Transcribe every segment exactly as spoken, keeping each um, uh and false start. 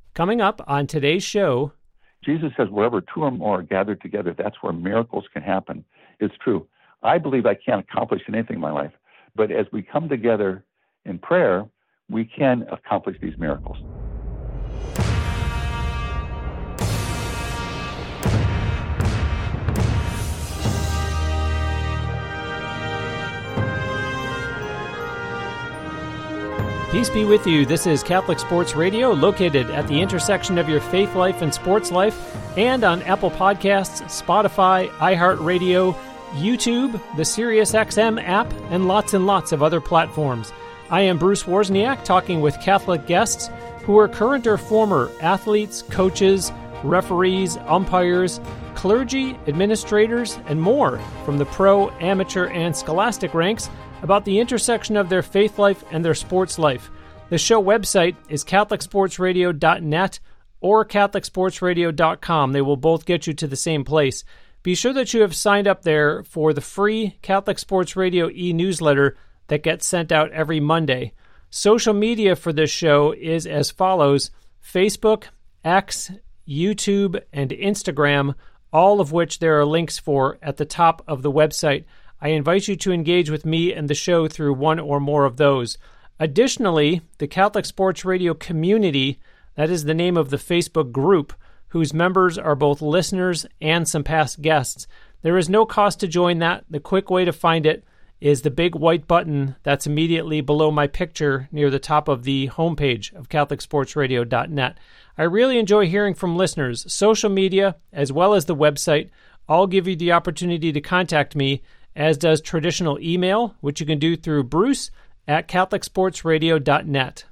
Coming up on today's show, Jesus says wherever two or more are gathered together, that's where miracles can happen. It's true. I believe I can't accomplish anything in my life, but as we come together in prayer, we can accomplish these miracles. Peace be with you. This is Catholic Sports Radio, located at the intersection of your faith life and sports life, and on Apple Podcasts, Spotify, iHeartRadio, YouTube, the SiriusXM app, and lots and lots of other platforms. I am Bruce Wozniak, talking with Catholic guests who are current or former athletes, coaches, referees, umpires, clergy, administrators, and more from the pro, amateur, and scholastic ranks about the intersection of their faith life and their sports life. The show website is catholic sports radio dot net or catholic sports radio dot com. They will both get you to the same place. Be sure that you have signed up there for the free Catholic Sports Radio e-newsletter that gets sent out every Monday. Social media for this show is as follows: Facebook, X, YouTube, and Instagram, all of which there are links for at the top of the website. I invite you to engage with me and the show through one or more of those. Additionally, the Catholic Sports Radio community, that is the name of the Facebook group, whose members are both listeners and some past guests. There is no cost to join that. The quick way to find it is the big white button that's immediately below my picture near the top of the homepage of catholic sports radio dot net. I really enjoy hearing from listeners. Social media, as well as the website, all give you the opportunity to contact me, as does traditional email, which you can do through bruce at catholic sports radio dot net.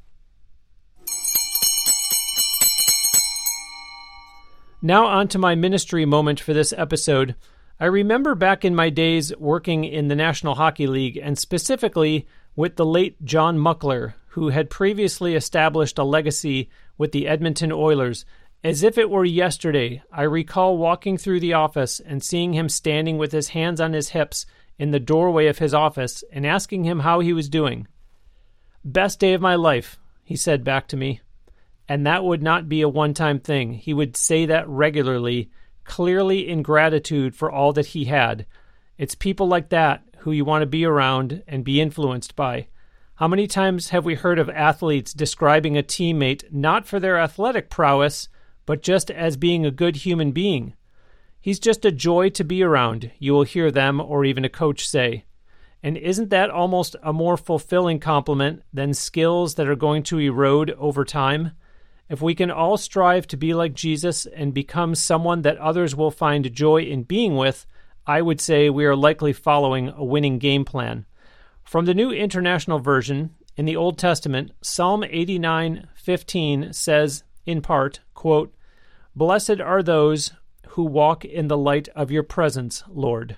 Now on to my ministry moment for this episode. I remember back in my days working in the National Hockey League, and specifically with the late John Muckler, who had previously established a legacy with the Edmonton Oilers. As if it were yesterday, I recall walking through the office and seeing him standing with his hands on his hips in the doorway of his office and asking him how he was doing. "Best day of my life," he said back to me. And that would not be a one-time thing. He would say that regularly, clearly in gratitude for all that he had. It's people like that who you want to be around and be influenced by. How many times have we heard of athletes describing a teammate not for their athletic prowess, but just as being a good human being? He's just a joy to be around, you will hear them or even a coach say. And isn't that almost a more fulfilling compliment than skills that are going to erode over time? If we can all strive to be like Jesus and become someone that others will find joy in being with, I would say we are likely following a winning game plan. From the New International Version, in the Old Testament, Psalm eighty-nine fifteen says, in part, quote, "Blessed are those who walk in the light of your presence, Lord."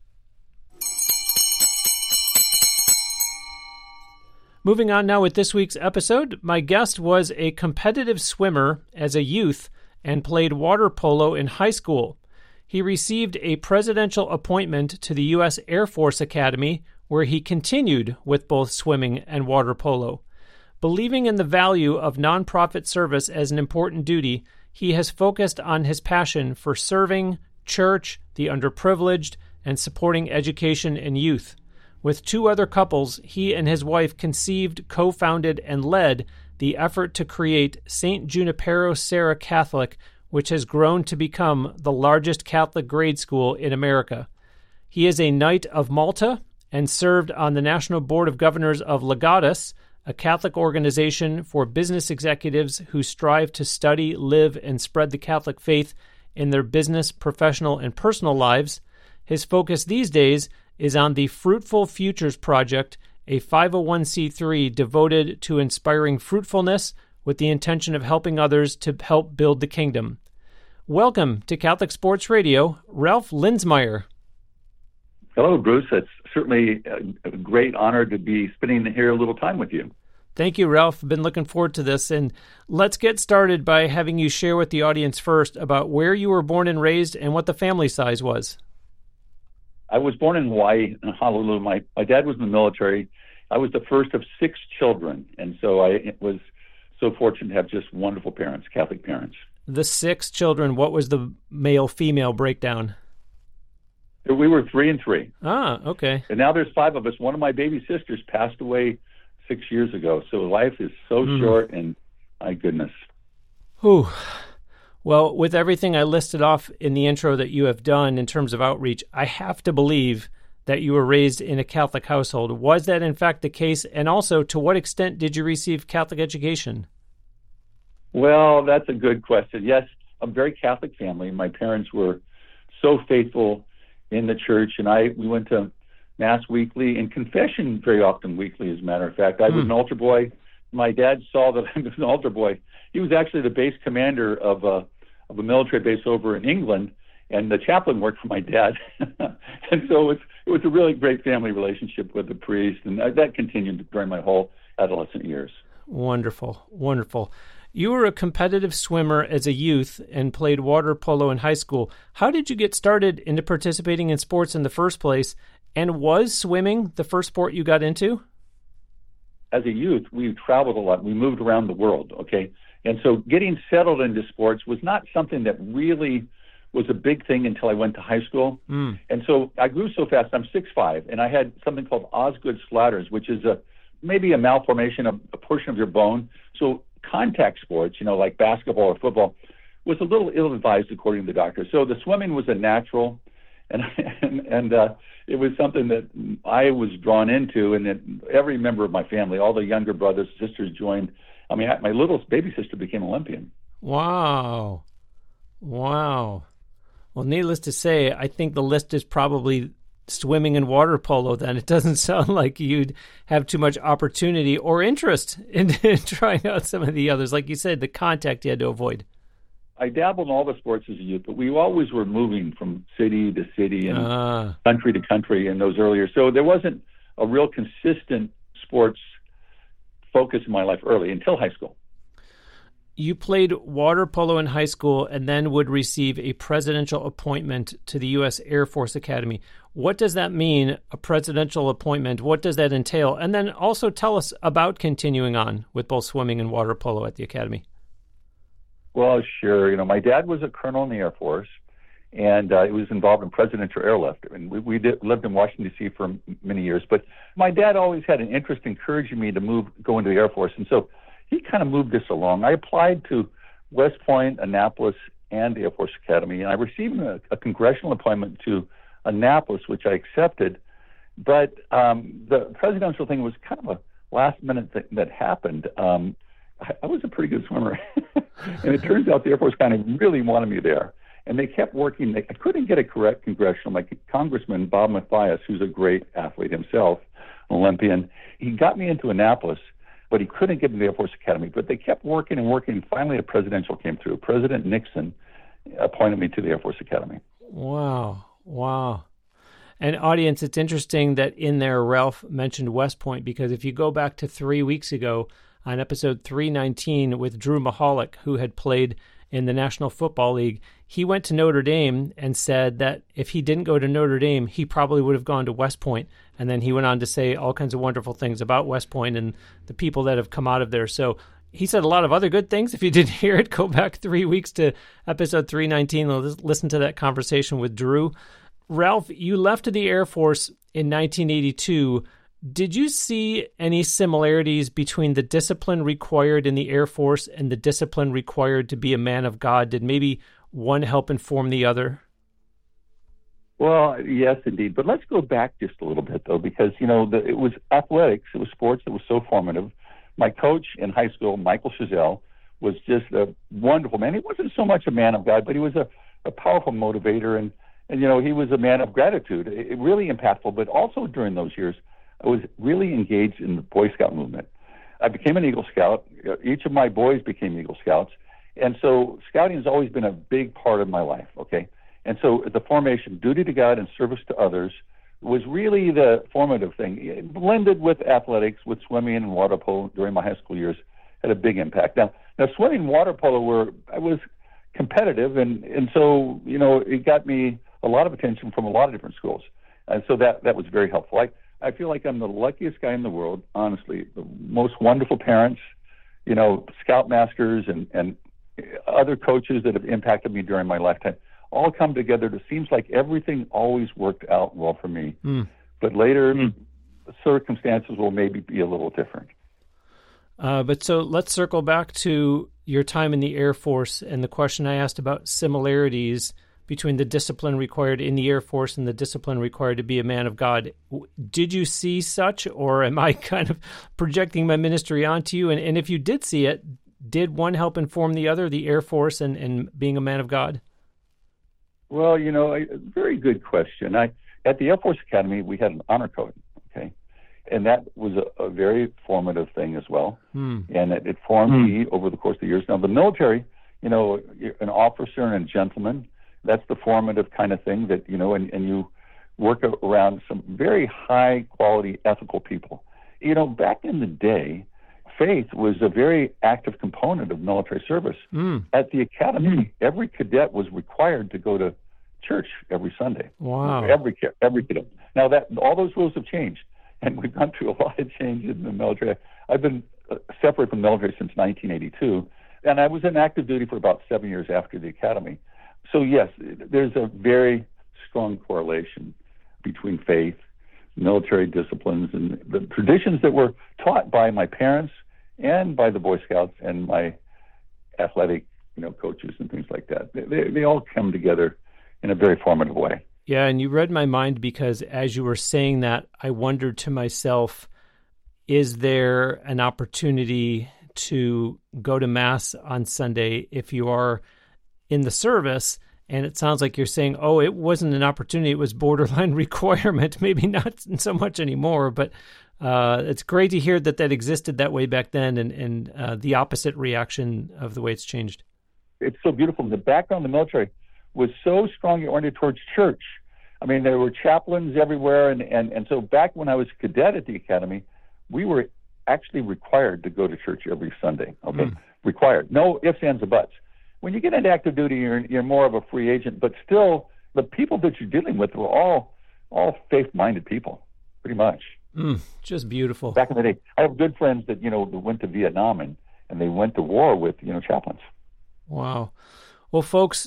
Moving on now with this week's episode, my guest was a competitive swimmer as a youth and played water polo in high school. He received a presidential appointment to the U S Air Force Academy, where he continued with both swimming and water polo. Believing in the value of nonprofit service as an important duty, he has focused on his passion for serving, church, the underprivileged, and supporting education and youth. With two other couples, he and his wife conceived, co-founded, and led the effort to create Saint Junipero Serra Catholic, which has grown to become the largest Catholic grade school in America. He is a Knight of Malta and served on the National Board of Governors of Legatus, a Catholic organization for business executives who strive to study, live, and spread the Catholic faith in their business, professional, and personal lives. His focus these days is on the Fruitful Futures Project, a five oh one c three devoted to inspiring fruitfulness with the intention of helping others to help build the kingdom. Welcome to Catholic Sports Radio, Ralph Linzmeyer. Hello, Bruce. It's certainly a great honor to be spending here a little time with you. Thank you, Ralph. I've been looking forward to this. And let's get started by having you share with the audience first about where you were born and raised and what the family size was. I was born in Hawaii, in Honolulu. My, my dad was in the military. I was the first of six children, and so I was so fortunate to have just wonderful parents, Catholic parents. The six children, what was the male-female breakdown? We were three and three. Ah, okay. And now there's five of us. One of my baby sisters passed away six years ago. So life is so mm. short, and my goodness. Whew. Well, with everything I listed off in the intro that you have done in terms of outreach, I have to believe that you were raised in a Catholic household. Was that in fact the case? And also, to what extent did you receive Catholic education? Well, that's a good question. Yes, I'm a very Catholic family. My parents were so faithful in the church, and I we went to Mass weekly and confession very often weekly, as a matter of fact. I mm. was an altar boy. My dad saw that I was an altar boy. He was actually the base commander of a, of a military base over in England, and the chaplain worked for my dad. And so it was, it was a really great family relationship with the priest, and that continued during my whole adolescent years. Wonderful, wonderful. You were a competitive swimmer as a youth and played water polo in high school. How did you get started into participating in sports in the first place? And was swimming the first sport you got into? As a youth, we traveled a lot. We moved around the world, okay? And so getting settled into sports was not something that really was a big thing until I went to high school. Mm. And so I grew so fast. I'm six five, and I had something called Osgood Schlatters, which is a maybe a malformation of a portion of your bone. So contact sports, you know, like basketball or football, was a little ill-advised according to the doctor. So the swimming was a natural, and and, and uh, it was something that I was drawn into, and that every member of my family, all the younger brothers, sisters joined. I mean, my little baby sister became Olympian. Wow. Wow. Well, needless to say, I think the list is probably swimming and water polo then. It doesn't sound like you'd have too much opportunity or interest in, in trying out some of the others. Like you said, the contact you had to avoid. I dabbled in all the sports as a youth, but we always were moving from city to city and uh. country to country in those earlier. So there wasn't a real consistent sports focus in my life early until high school. You played water polo in high school and then would receive a presidential appointment to the U S Air Force Academy. What does that mean, a presidential appointment? What does that entail? And then also tell us about continuing on with both swimming and water polo at the Academy. Well, sure. You know, my dad was a colonel in the Air Force, and uh, he was involved in presidential airlift. And we, we did, lived in Washington, D C for m- many years. But my dad always had an interest in encouraging me to move, go into the Air Force. And so he kind of moved this along. I applied to West Point, Annapolis, and the Air Force Academy, and I received a, a congressional appointment to Annapolis, which I accepted. But um, the presidential thing was kind of a last-minute thing that happened. Um, I, I was a pretty good swimmer, and it turns out the Air Force kind of really wanted me there. And they kept working. They, I couldn't get a correct congressional. My Congressman, Bob Mathias, who's a great athlete himself, an Olympian, he got me into Annapolis, but he couldn't get into the Air Force Academy. But they kept working and working, and finally a presidential came through. President Nixon appointed me to the Air Force Academy. Wow. Wow. And audience, it's interesting that in there Ralph mentioned West Point, because if you go back to three weeks ago on episode three nineteen with Drew Mahalik, who had played in the National Football League, he went to Notre Dame and said that if he didn't go to Notre Dame, he probably would have gone to West Point. And then he went on to say all kinds of wonderful things about West Point and the people that have come out of there. So he said a lot of other good things. If you didn't hear it, go back three weeks to episode three nineteen. Listen to that conversation with Drew. Ralph, you left the Air Force in nineteen eighty-two. Did you see any similarities between the discipline required in the Air Force and the discipline required to be a man of God? Did maybe one help inform the other? Well, yes, indeed. But let's go back just a little bit, though, because, you know, the, it was athletics. It was sports that was so formative. My coach in high school, Michael Chazelle, was just a wonderful man. He wasn't so much a man of God, but he was a, a powerful motivator. And, and, you know, he was a man of gratitude, it, really impactful. But also during those years, I was really engaged in the Boy Scout movement. I became an Eagle Scout. Each of my boys became Eagle Scouts. And so scouting has always been a big part of my life, okay? And so the formation, duty to God and service to others, was really the formative thing. It blended with athletics, with swimming and water polo during my high school years, had a big impact. Now, now swimming and water polo were, I was competitive, and, and so, you know, it got me a lot of attention from a lot of different schools. And so that, that was very helpful. I, I feel like I'm the luckiest guy in the world, honestly. The most wonderful parents, you know, scoutmasters and, and other coaches that have impacted me during my lifetime all come together. It seems like everything always worked out well for me. Mm. But later, mm. circumstances will maybe be a little different. Uh, but so let's circle back to your time in the Air Force and the question I asked about similarities between the discipline required in the Air Force and the discipline required to be a man of God. Did you see such, or am I kind of projecting my ministry onto you? And, and if you did see it, did one help inform the other, the Air Force and, and being a man of God? Well, you know, a very good question. I at the Air Force Academy, we had an honor code, okay? And that was a, a very formative thing as well. Hmm. And it, it formed hmm. me over the course of the years. Now, the military, you know, an officer and a gentleman, that's the formative kind of thing that, you know, and, and you work around some very high quality ethical people. You know, back in the day, faith was a very active component of military service. Mm. At the academy, every cadet was required to go to church every Sunday. Wow. Every every cadet. Now that all those rules have changed, and we've gone through a lot of changes in the military. I've been separate from the military since nineteen eighty-two, and I was in active duty for about seven years after the academy. So yes, there's a very strong correlation between faith, military disciplines, and the traditions that were taught by my parents and by the Boy Scouts and my athletic, you know, coaches and things like that. They, they all come together in a very formative way. Yeah, and you read my mind, because as you were saying that, I wondered to myself, is there an opportunity to go to Mass on Sunday if you are in the service? And it sounds like you're saying, oh, it wasn't an opportunity, it was borderline requirement. Maybe not so much anymore, but uh, it's great to hear that that existed that way back then, and, and uh, the opposite reaction of the way it's changed. It's so beautiful. The background of the military was so strongly oriented towards church. I mean, there were chaplains everywhere, and, and, and so back when I was a cadet at the academy, we were actually required to go to church every Sunday, okay? Mm. Required. No ifs, ands, or buts. When you get into active duty, you're you're more of a free agent, but still, the people that you're dealing with were all all faith-minded people, pretty much. Mm, just beautiful. Back in the day, I have good friends that you know that went to Vietnam and, and they went to war with you know chaplains. Wow. Well, folks,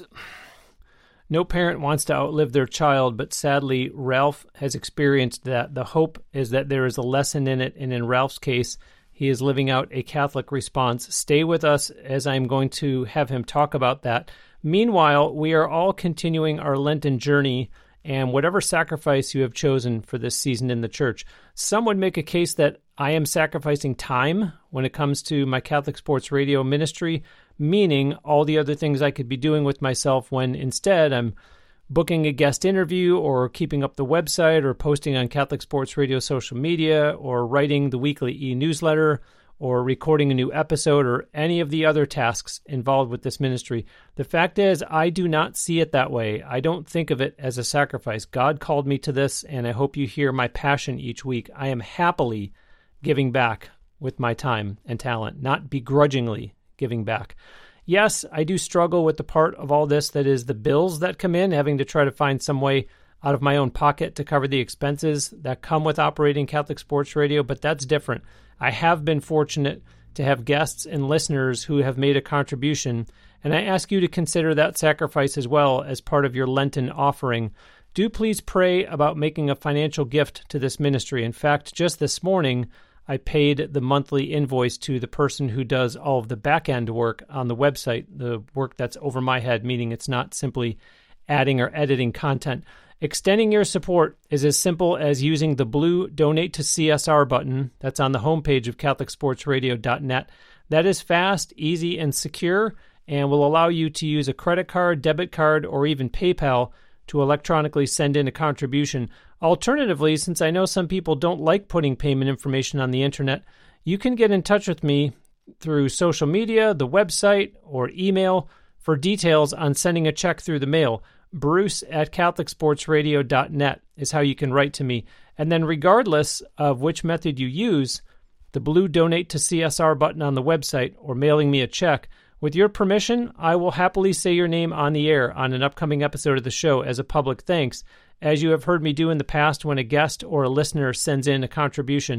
no parent wants to outlive their child, but sadly, Ralph has experienced that. The hope is that there is a lesson in it, and in Ralph's case, he is living out a Catholic response. Stay with us as I'm going to have him talk about that. Meanwhile, we are all continuing our Lenten journey and whatever sacrifice you have chosen for this season in the church. Some would make a case that I am sacrificing time when it comes to my Catholic Sports Radio ministry, meaning all the other things I could be doing with myself when instead I'm booking a guest interview or keeping up the website or posting on Catholic Sports Radio social media or writing the weekly e-newsletter or recording a new episode or any of the other tasks involved with this ministry. The fact is, I do not see it that way. I don't think of it as a sacrifice. God called me to this, and I hope you hear my passion each week. I am happily giving back with my time and talent, not begrudgingly giving back. Yes, I do struggle with the part of all this that is the bills that come in, having to try to find some way out of my own pocket to cover the expenses that come with operating Catholic Sports Radio, but that's different. I have been fortunate to have guests and listeners who have made a contribution, and I ask you to consider that sacrifice as well as part of your Lenten offering. Do please pray about making a financial gift to this ministry. In fact, just this morning, I paid the monthly invoice to the person who does all of the back-end work on the website, the work that's over my head, meaning it's not simply adding or editing content. Extending your support is as simple as using the blue Donate to C S R button that's on the homepage of Catholic Sports Radio dot net. That is fast, easy, and secure, and will allow you to use a credit card, debit card, or even PayPal to electronically send in a contribution. Alternatively, since I know some people don't like putting payment information on the internet, you can get in touch with me through social media, the website, or email for details on sending a check through the mail. Bruce at Catholic Sports Radio dot net is how you can write to me. And then regardless of which method you use, the blue Donate to C S R button on the website or mailing me a check, with your permission, I will happily say your name on the air on an upcoming episode of the show as a public thanks, as you have heard me do in the past when a guest or a listener sends in a contribution.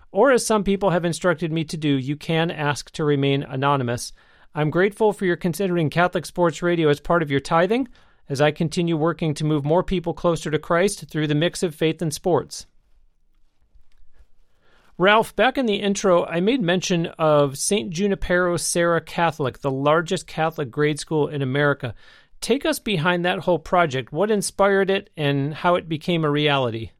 or as some people have instructed me to do, you can ask to remain anonymous. I'm grateful for your considering Catholic Sports Radio as part of your tithing, as I continue working to move more people closer to Christ through the mix of faith and sports. Ralph, back in the intro, I made mention of Saint Junipero Serra Catholic, the largest Catholic grade school in America. Take us behind that whole project. What inspired it and how it became a reality?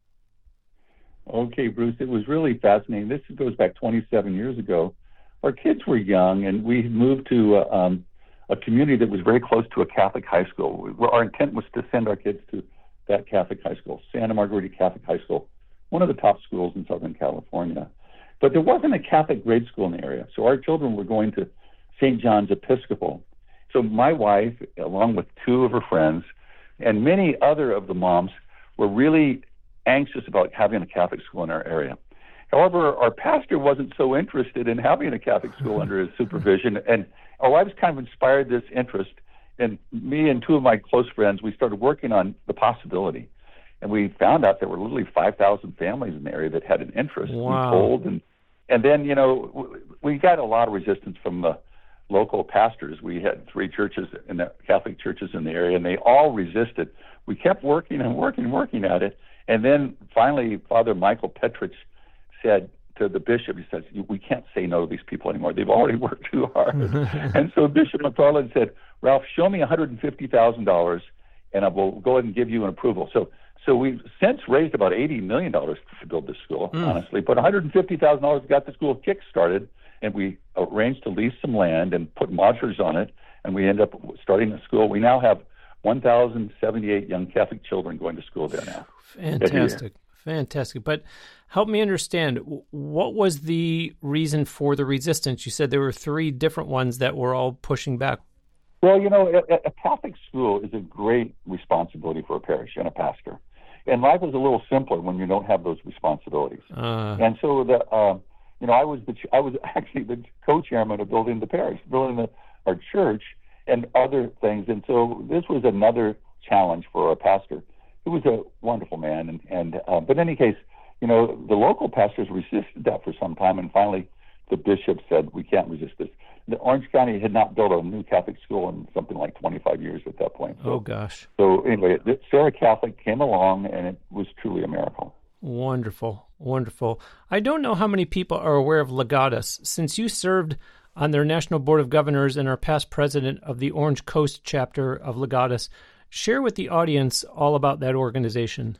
Okay, Bruce, it was really fascinating. This goes back twenty-seven years ago. Our kids were young, and we moved to uh, um, a community that was very close to a Catholic high school. We, our intent was to send our kids to that Catholic high school, Santa Margarita Catholic High School, one of the top schools in Southern California. But there wasn't a Catholic grade school in the area, so our children were going to Saint John's Episcopal. So my wife, along with two of her friends, and many other of the moms, were really anxious about having a Catholic school in our area. However, our pastor wasn't so interested in having a Catholic school under his supervision, and our wives kind of inspired this interest. And me and two of my close friends, we started working on the possibility. And we found out there were literally five thousand families in the area that had an interest. Wow. We told, and, and then, you know, we got a lot of resistance from the local pastors. We had three churches, in the Catholic churches in the area, and they all resisted. We kept working and working and working at it. And then finally, Father Michael Petrich said to the bishop, he says, we can't say no to these people anymore. They've already worked too hard. And so Bishop McFarland said, Ralph, show me one hundred fifty thousand dollars, and I will go ahead and give you an approval. So so we've since raised about eighty million dollars to build this school, mm. honestly. But one hundred fifty thousand dollars got the school kick-started, and we arranged to lease some land and put modulars on it, and we end up starting the school. We now have one thousand seventy-eight young Catholic children going to school there now. Fantastic. Fantastic. But help me understand, what was the reason for the resistance? You said there were three different ones that were all pushing back. Well, you know, a, a Catholic school is a great responsibility for a parish and a pastor. And life is a little simpler when you don't have those responsibilities. Uh, and so, the, uh, you know, I was the I was actually the co-chairman of building the parish, building the, our church, and other things. And so this was another challenge for our pastor. He was a wonderful man, and, and uh, but in any case, you know, the local pastors resisted that for some time, and finally the bishop said, we can't resist this. The Orange County had not built a new Catholic school in something like twenty-five years at that point. So, oh, gosh. So anyway, Serra Catholic came along, and it was truly a miracle. Wonderful, wonderful. I don't know how many people are aware of Legatus. Since you served on their National Board of Governors and are past president of the Orange Coast chapter of Legatus, share with the audience all about that organization.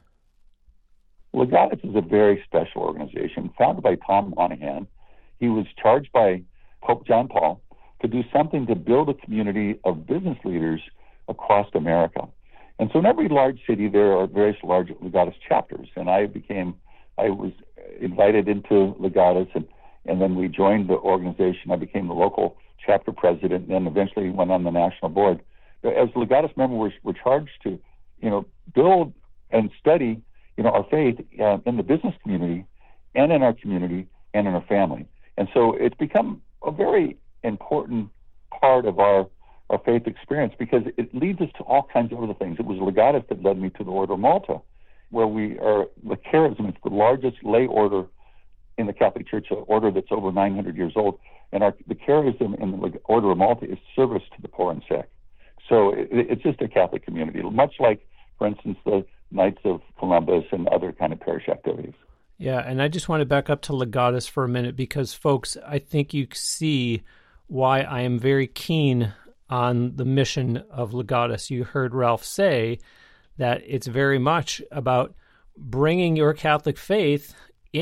Legatus is a very special organization founded by Tom Monahan. He was charged by Pope John Paul to do something to build a community of business leaders across America. And so in every large city, there are various large Legatus chapters. And I became, I was invited into Legatus, and, and then we joined the organization. I became the local chapter president, and then eventually went on the national board. As Legatus member, we're, we're charged to, you know, build and study, you know, our faith uh, in the business community and in our community and in our family. And so it's become a very important part of our, our faith experience because it leads us to all kinds of other things. It was Legatus that led me to the Order of Malta, where we are, the Charism, it's the largest lay order in the Catholic Church, an order that's over nine hundred years old. And our, the Charism in the Order of Malta is service to the poor and sick. So it, it's just a Catholic community, much like, for instance, the Knights of Columbus and other kind of parish activities. Yeah, and I just want to back up to Legatus for a minute because, folks, I think you see why I am very keen on the mission of Legatus. You heard Ralph say that it's very much about bringing your Catholic faith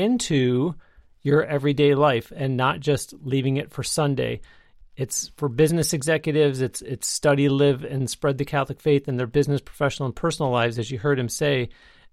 into your everyday life and not just leaving it for Sunday. It's for business executives. It's it's study, live, and spread the Catholic faith in their business, professional, and personal lives, as you heard him say.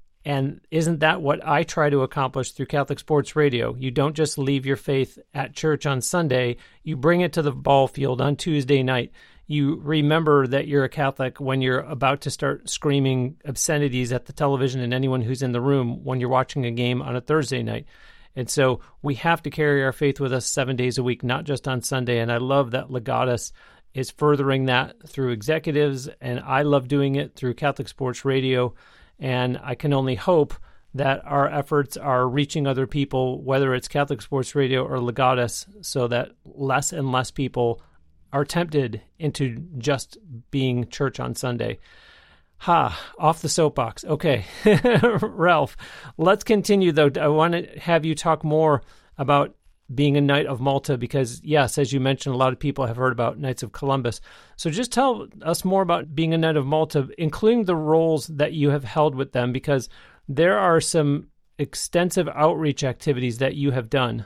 And isn't that what I try to accomplish through Catholic Sports Radio? You don't just leave your faith at church on Sunday. You bring it to the ball field on Tuesday night. You remember that you're a Catholic when you're about to start screaming obscenities at the television and anyone who's in the room when you're watching a game on a Thursday night. And so we have to carry our faith with us seven days a week, not just on Sunday. And I love that Legatus is furthering that through executives, and I love doing it through Catholic Sports Radio. And I can only hope that our efforts are reaching other people, whether it's Catholic Sports Radio or Legatus, so that less and less people are tempted into just being church on Sunday. Ha, off the soapbox. Okay, Ralph, let's continue, though. I want to have you talk more about being a Knight of Malta because, yes, as you mentioned, a lot of people have heard about Knights of Columbus. So just tell us more about being a Knight of Malta, including the roles that you have held with them, because there are some extensive outreach activities that you have done.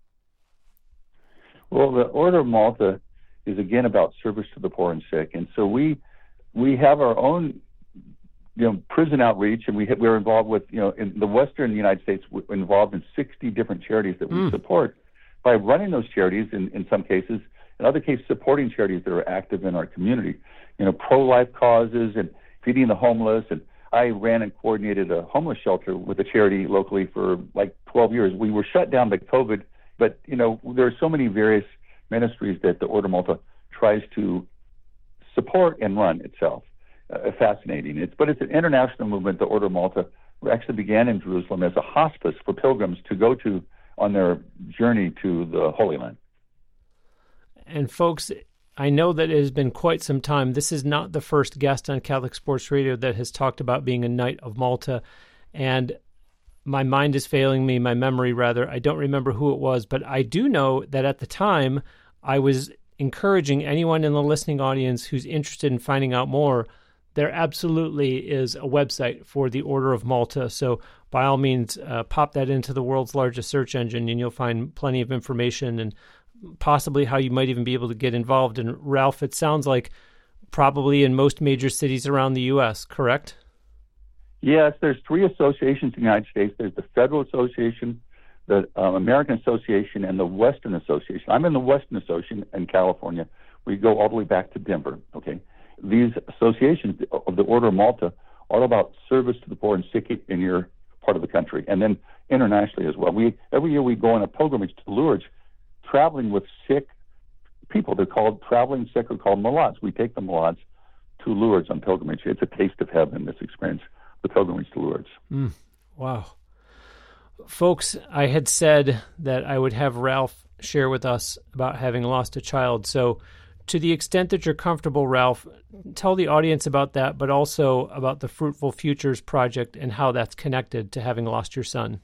Well, the Order of Malta is, again, about service to the poor and sick. And so we we have our own you know, prison outreach, and we have, we're involved with, you know, in the Western United States, we're involved in sixty different charities that we mm. support. By running those charities, in, in some cases, in other cases, supporting charities that are active in our community, you know, pro-life causes and feeding the homeless. And I ran and coordinated a homeless shelter with a charity locally for like twelve years. We were shut down by COVID, but, you know, there are so many various ministries that the Order of Malta tries to support and run itself. Uh, fascinating. It's, but it's an international movement. The Order of Malta actually began in Jerusalem as a hospice for pilgrims to go to on their journey to the Holy Land. And folks, I know that it has been quite some time. This is not the first guest on Catholic Sports Radio that has talked about being a Knight of Malta. And my mind is failing me, my memory rather. I don't remember who it was, but I do know that at the time I was encouraging anyone in the listening audience who's interested in finding out more. There absolutely is a website for the Order of Malta. So by all means, uh, pop that into the world's largest search engine and you'll find plenty of information and possibly how you might even be able to get involved. And Ralph, it sounds like probably in most major cities around the U S, correct? Yes, there's three associations in the United States. There's the Federal Association, the um, American Association, and the Western Association. I'm in the Western Association in California. We go all the way back to Denver, okay? These associations of the Order of Malta are all about service to the poor and sick in your part of the country, and then internationally as well. We every year we go on a pilgrimage to Lourdes, traveling with sick people. They're called traveling sick, or called malades. We take the malades to Lourdes on pilgrimage. It's a taste of heaven, this experience, the pilgrimage to Lourdes. Mm, wow. Folks, I had said that I would have Ralph share with us about having lost a child, so to the extent that you're comfortable, Ralph, tell the audience about that, but also about the Fruitful Futures Project and how that's connected to having lost your son.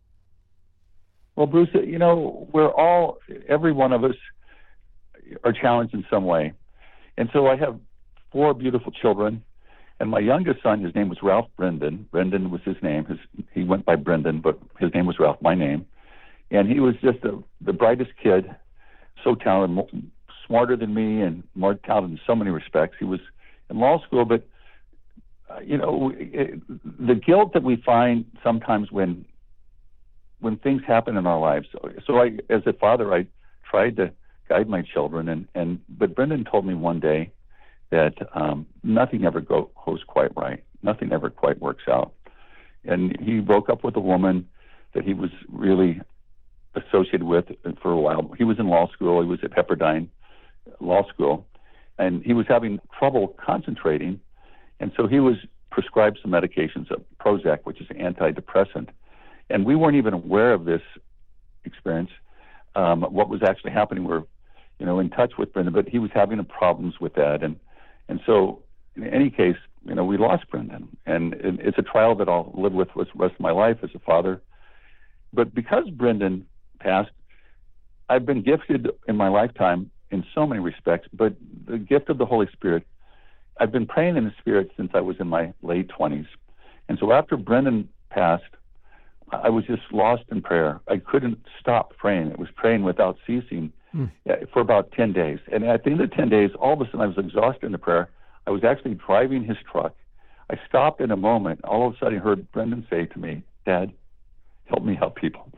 Well, Bruce, you know, we're all, every one of us are challenged in some way. And so I have four beautiful children, and my youngest son, his name was Ralph Brendan. Brendan was his name. His, he went by Brendan, but his name was Ralph, my name. And he was just a, the brightest kid, so talented, smarter than me and more talented in so many respects. He was in law school, but, uh, you know, it, the guilt that we find sometimes when when things happen in our lives. So, so I, as a father, I tried to guide my children, and, and but Brendan told me one day that um, nothing ever go, goes quite right. Nothing ever quite works out. And he broke up with a woman that he was really associated with for a while. He was in law school. He was at Pepperdine Law School, and he was having trouble concentrating, and so he was prescribed some medications, of Prozac, which is an antidepressant, and we weren't even aware of this experience, um, what was actually happening. We're, you know, in touch with Brendan, but he was having problems with that, and and so in any case, you know, we lost Brendan, and it's a trial that I'll live with for the rest of my life as a father. But because Brendan passed, I've been gifted in my lifetime in so many respects, but the gift of the Holy Spirit, I've been praying in the Spirit since I was in my late twenties. And so after Brendan passed, I was just lost in prayer. I couldn't stop praying. It was praying without ceasing mm. for about ten days. And at the end of ten days, all of a sudden I was exhausted in the prayer. I was actually driving his truck. I stopped in a moment. All of a sudden I heard Brendan say to me, "Dad, help me help people."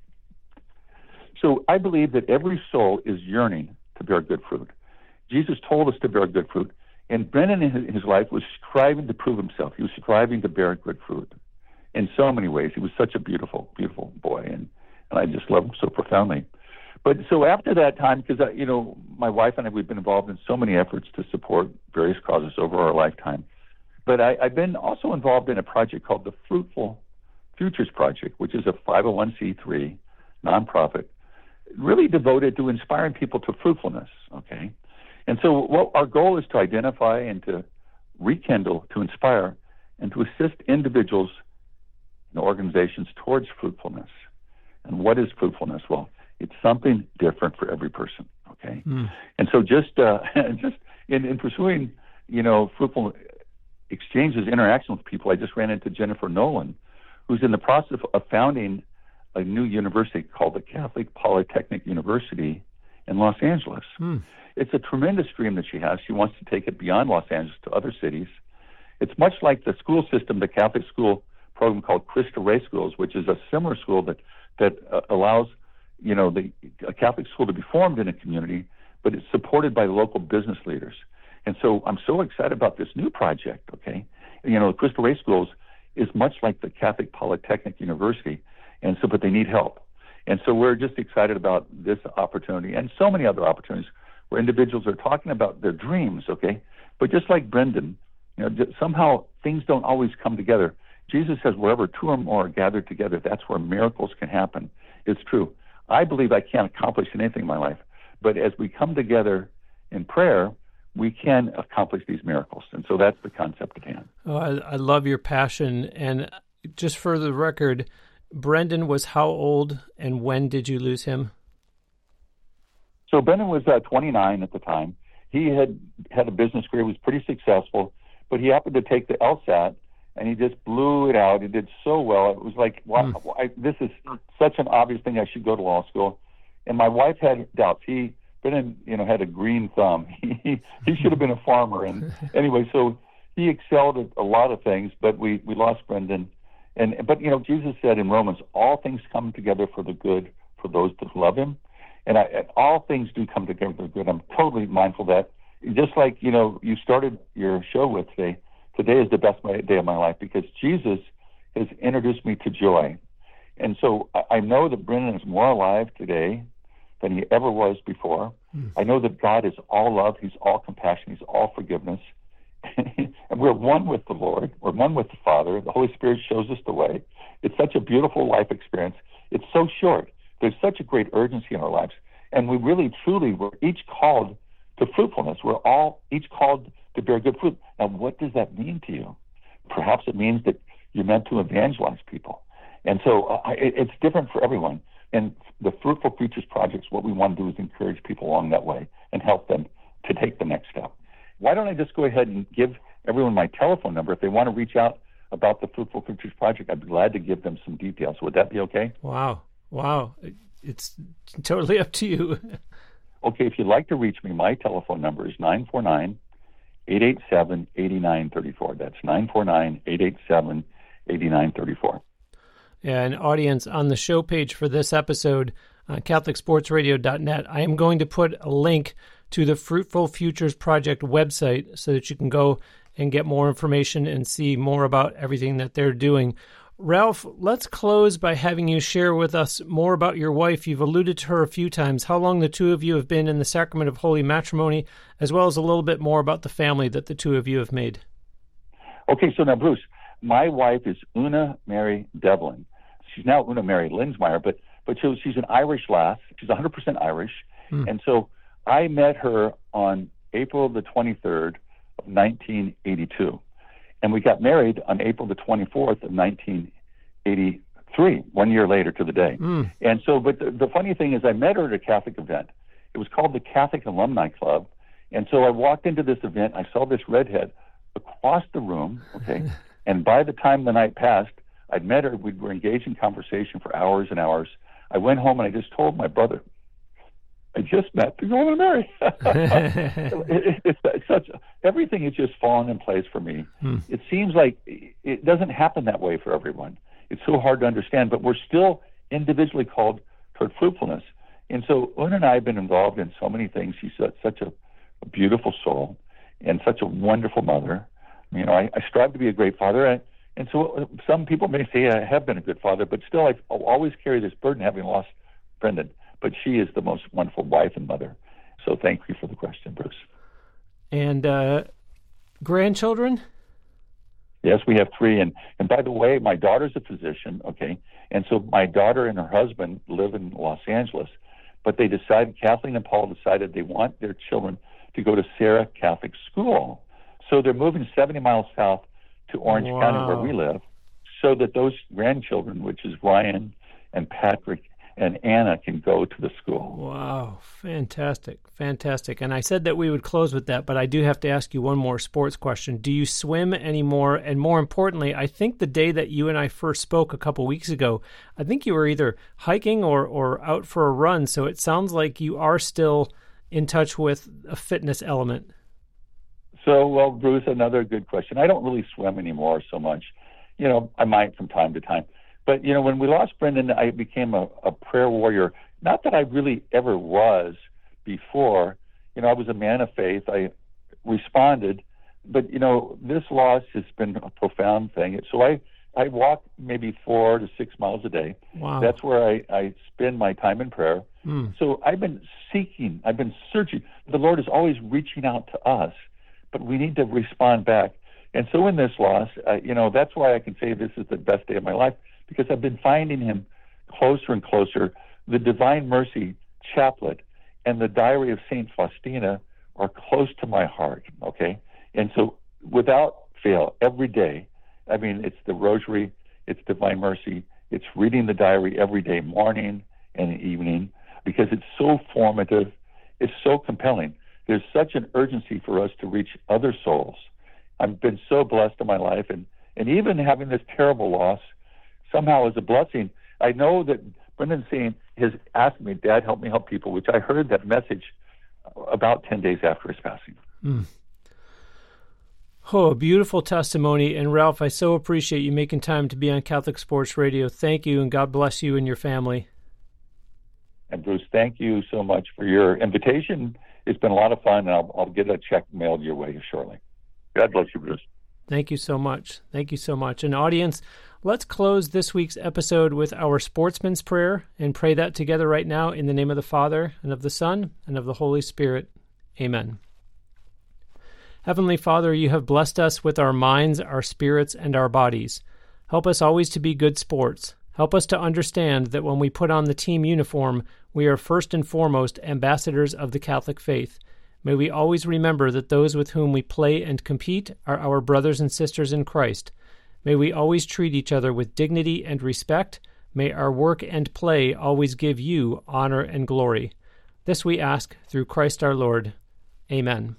So I believe that every soul is yearning to bear good fruit. Jesus told us to bear good fruit, and Brendan in his life was striving to prove himself. He was striving to bear good fruit in so many ways. He was such a beautiful, beautiful boy, and, and I just love him so profoundly. But so after that time, because, you know, my wife and I, we've been involved in so many efforts to support various causes over our lifetime. But I, I've been also involved in a project called the Fruitful Futures Project, which is a five oh one c three nonprofit, really devoted to inspiring people to fruitfulness, okay? And so what our goal is to identify and to rekindle, to inspire, and to assist individuals and organizations towards fruitfulness. And what is fruitfulness? Well, it's something different for every person, okay? Mm. And so just uh, just in, in pursuing, you know, fruitful exchanges, interaction with people, I just ran into Jennifer Nolan, who's in the process of founding a new university called the Catholic Polytechnic University in Los Angeles. Mm. It's a tremendous dream that she has. She wants to take it beyond Los Angeles to other cities. It's much like the school system, the Catholic school program called Cristo Rey Schools, which is a similar school that that uh, allows, you know, the a Catholic school to be formed in a community, but it's supported by local business leaders. And so I'm so excited about this new project, okay? You know, Cristo Rey Schools is much like the Catholic Polytechnic University, and so, but they need help. And so we're just excited about this opportunity and so many other opportunities where individuals are talking about their dreams, okay? But just like Brendan, you know, somehow things don't always come together. Jesus says, wherever two or more are gathered together, that's where miracles can happen. It's true. I believe I can't accomplish anything in my life, but as we come together in prayer, we can accomplish these miracles. And so that's the concept at hand. Oh, I, I love your passion. And just for the record, Brendan was how old and when did you lose him? So Brendan was uh, twenty-nine at the time. He had had a business career, was pretty successful, but he happened to take the LSAT, and he just blew it out. He did so well. It was like, wow, mm. I, this is such an obvious thing. I should go to law school. And my wife had doubts. He, Brendan, you know, had a green thumb. He he should have been a farmer. And anyway, so he excelled at a lot of things, but we, we lost Brendan. And but you know, Jesus said in Romans, all things come together for the good for those that love Him. And, I, and all things do come together for the good. I'm totally mindful of that. Just like, you know, you started your show with today, today is the best day of my life because Jesus has introduced me to joy. And so I, I know that Brendan is more alive today than he ever was before. Mm. I know that God is all love. He's all compassion. He's all forgiveness. And we're one with the Lord. We're one with the Father. The Holy Spirit shows us the way. It's such a beautiful life experience. It's so short. There's such a great urgency in our lives. And we really, truly, we're each called to fruitfulness. We're all each called to bear good fruit. Now, what does that mean to you? Perhaps it means that you're meant to evangelize people. And so uh, it, it's different for everyone. And the Fruitful Futures Project, what we want to do is encourage people along that way and help them to take the next step. Why don't I just go ahead and give everyone my telephone number? If they want to reach out about the Fruitful Futures Project, I'd be glad to give them some details. Would that be okay? Wow. Wow. It's totally up to you. Okay, if you'd like to reach me, my telephone number is nine four nine, eight eight seven, eight nine three four. That's nine four nine, eight eight seven, eight nine three four. Yeah, an audience on the show page for this episode, uh, Catholic Sports Radio dot net, I am going to put a link to the Fruitful Futures Project website so that you can go and get more information and see more about everything that they're doing. Ralph, let's close by having you share with us more about your wife. You've alluded to her a few times, how long the two of you have been in the sacrament of holy matrimony, as well as a little bit more about the family that the two of you have made. Okay, so now, Bruce, my wife is Una Mary Devlin. She's now Una Mary Linsmeyer, but but she, she's an Irish lass. She's one hundred percent Irish. Mm. And so I met her on April the twenty-third of nineteen eighty-two. And we got married on April the twenty-fourth of nineteen eighty-three, one year later to the day. Mm. And so, but the, the funny thing is I met her at a Catholic event. It was called the Catholic Alumni Club. And so I walked into this event. I saw this redhead across the room, okay? And by the time the night passed, I'd met her. We were engaged in conversation for hours and hours. I went home and I just told my brother, I just met the girl to marry. it, it's, it's such everything has just fallen in place for me. Hmm. It seems like it doesn't happen that way for everyone. It's so hard to understand, but we're still individually called toward fruitfulness. And so Una and I have been involved in so many things. She's such a, a beautiful soul and such a wonderful mother. You know, I, I strive to be a great father. And, and so some people may say I have been a good father, but still I I'll always carry this burden having lost Brendan. But she is the most wonderful wife and mother. So thank you for the question, Bruce. And uh, grandchildren? Yes, we have three. And, and by the way, my daughter's a physician, okay? And so my daughter and her husband live in Los Angeles, but they decided, Kathleen and Paul decided they want their children to go to Sarah Catholic School. So they're moving seventy miles south to Orange Wow. County, where we live, so that those grandchildren, which is Ryan and Patrick and Anna, can go to the school. Wow, fantastic, fantastic. And I said that we would close with that, but I do have to ask you one more sports question. Do you swim anymore? And more importantly, I think the day that you and I first spoke a couple weeks ago, I think you were either hiking or, or out for a run, so it sounds like you are still in touch with a fitness element. So, well, Bruce, another good question. I don't really swim anymore so much. You know, I might from time to time. But, you know, when we lost Brendan, I became a, a prayer warrior. Not that I really ever was before. You know, I was a man of faith. I responded. But, you know, this loss has been a profound thing. So I, I walk maybe four to six miles a day. Wow. That's where I, I spend my time in prayer. Mm. So I've been seeking. I've been searching. The Lord is always reaching out to us, but we need to respond back. And so in this loss, uh, you know, that's why I can say this is the best day of my life, because I've been finding him closer and closer. The Divine Mercy Chaplet and the Diary of Saint Faustina are close to my heart, okay? And so without fail, every day, I mean, it's the Rosary, it's Divine Mercy, it's reading the diary every day, morning and evening, because it's so formative, it's so compelling. There's such an urgency for us to reach other souls. I've been so blessed in my life, and, and even having this terrible loss somehow is a blessing. I know that Brendan Steen has asked me, Dad, help me help people, which I heard that message about ten days after his passing. Mm. Oh, a beautiful testimony. And Ralph, I so appreciate you making time to be on Catholic Sports Radio. Thank you, and God bless you and your family. And Bruce, thank you so much for your invitation. It's been a lot of fun, and I'll, I'll get a check mailed your way shortly. God bless you, Bruce. Thank you so much. Thank you so much. And audience, let's close this week's episode with our Sportsman's Prayer and pray that together right now in the name of the Father, and of the Son, and of the Holy Spirit. Amen. Heavenly Father, you have blessed us with our minds, our spirits, and our bodies. Help us always to be good sports. Help us to understand that when we put on the team uniform, we are first and foremost ambassadors of the Catholic faith. May we always remember that those with whom we play and compete are our brothers and sisters in Christ. May we always treat each other with dignity and respect. May our work and play always give you honor and glory. This we ask through Christ our Lord. Amen.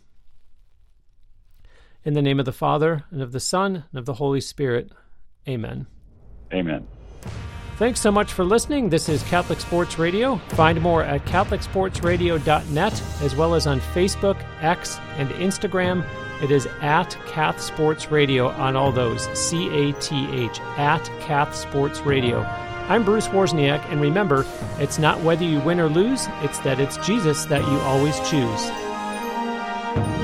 In the name of the Father, and of the Son, and of the Holy Spirit. Amen. Amen. Thanks so much for listening. This is Catholic Sports Radio. Find more at catholic sports radio dot net, as well as on Facebook, X, and Instagram. It is at Cath Sports Radio on all those, C A T H, at Cath Sports Radio. I'm Bruce Wozniak, and remember, it's not whether you win or lose, it's that it's Jesus that you always choose.